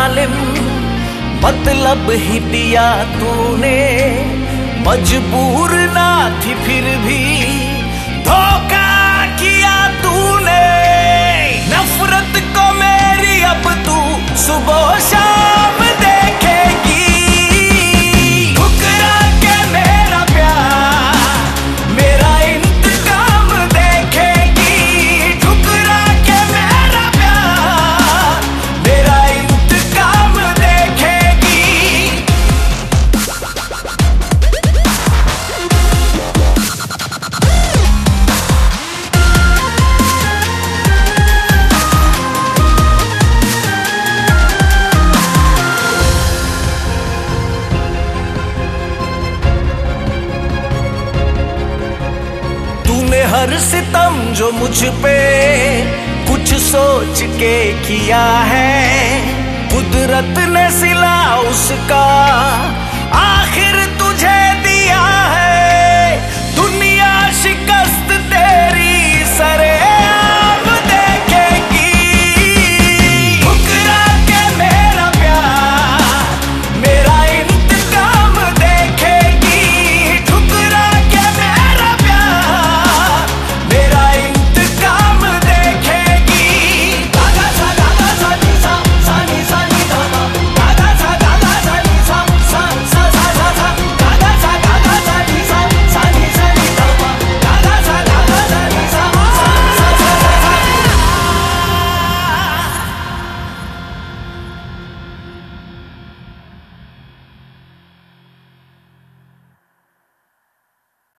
जालिम मतलब ही दिया तूने, मजबूर ना थी फिर भी धोखा किया तूने। नफरत को मेरी अब तू सुबह शाम देखेगी, ठुकरा के मेरा प्यार मेरा इंतकाम देखेगी, ठुकरा के मेरा प्यार मेरा इंतकाम देखेगी। तूने हर सितम जो मुझ पे कुछ सोच के किया है, कुदरत ने सिला उसका आखिर